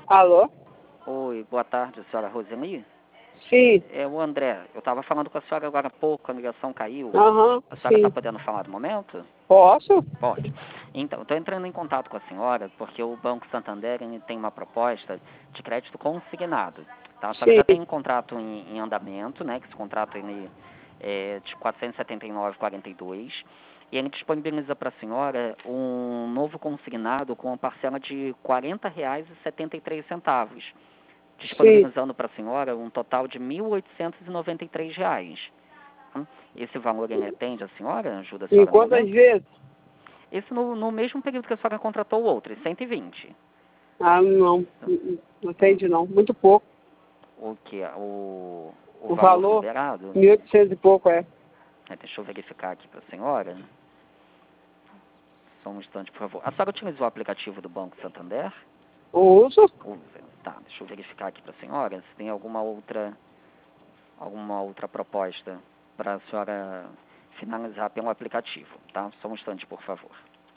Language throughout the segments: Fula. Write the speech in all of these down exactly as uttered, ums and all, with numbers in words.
Alô? Oi, boa tarde, senhora Roseli. Sim. É o André. Eu estava falando com a senhora agora há pouco, a ligação caiu. Aham, A senhora está sim. podendo falar no momento? Posso? Pode. Então, estou entrando em contato com a senhora porque o Banco Santander ele tem uma proposta de crédito consignado. Tá? A senhora Sim. já tem um contrato em, em andamento, né? Que esse contrato ele é de quatrocentos e setenta e nove vírgula quarenta e dois. E ele disponibiliza para a senhora um novo consignado com uma parcela de quarenta reais e setenta e três centavos. Disponibilizando para a senhora um total de mil oitocentos e noventa e três reais. Esse valor ele atende a senhora? Ajuda a Em senhora no quantas momento? vezes? Esse no, no mesmo período que a senhora contratou o outro, cento e vinte. Ah, não. Não atende não. Muito pouco. O que? O, o, O valor, valor, liberado? mil e oitocentos e pouco, é. É, deixa eu verificar aqui para a senhora. Só um instante, por favor. A senhora utilizou o aplicativo do Banco Santander? Uso? Usa. Tá, deixa eu verificar aqui para a senhora se tem alguma outra, alguma outra proposta para a senhora finalizar pelo aplicativo, tá? Só um instante, por favor.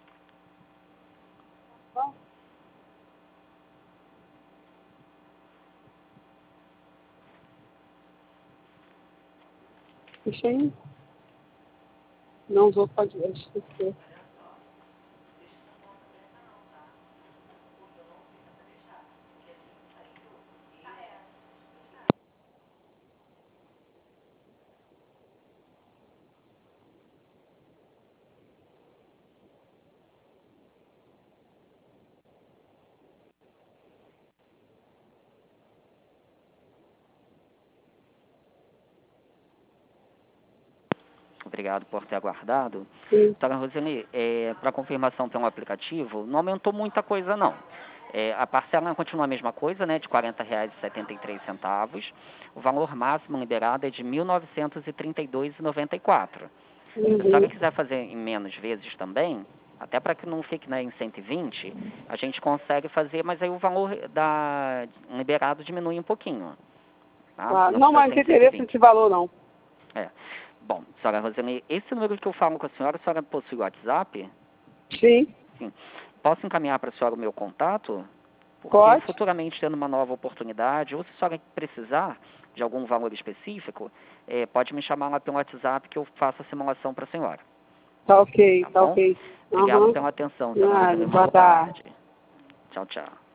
Deixa aí. Não usou, pode esquecer. Obrigado por ter aguardado. Sim. Dona Roseli, é, para confirmação pelo aplicativo, não aumentou muita coisa, não. É, a parcela continua a mesma coisa, né, de quarenta reais e setenta e três centavos. O valor máximo liberado é de mil novecentos e trinta e dois reais e noventa e quatro centavos. Se a senhora Uhum. quiser fazer em menos vezes também, até para que não fique, né, em cento e vinte, a gente consegue fazer, mas aí o valor da liberado diminui um pouquinho. Tá? Ah, Não não, precisa mas ser não tem em cento e interesse vinte. nesse valor, não. É. Bom, senhora Roseli, esse número que eu falo com a senhora, a senhora possui o WhatsApp? Sim. Sim. Posso encaminhar para a senhora o meu contato? Porque Pode? futuramente, tendo uma nova oportunidade, ou se a senhora precisar de algum valor específico, eh, pode me chamar lá pelo WhatsApp que eu faço a simulação para a senhora. Tá ok, Tá tá bom? ok. Obrigado Aham. pela atenção, senhora Nada, Roseli. Uma boa boa tarde. tarde. Tchau, tchau.